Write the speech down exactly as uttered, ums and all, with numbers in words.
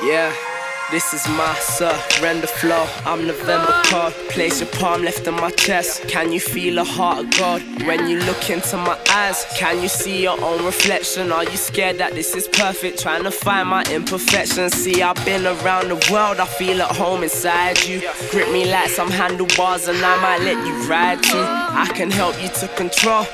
Yeah, this is my surrender flow. I'm November cold. Place your palm left on my chest. Can you feel a heart of gold? When you look into my eyes, can you see your own reflection? Are you scared that this is perfect? Trying to find my imperfections. See, I've been around the world, I feel at home inside you. Grip me like some handlebars and I might let you ride too. I can help you to control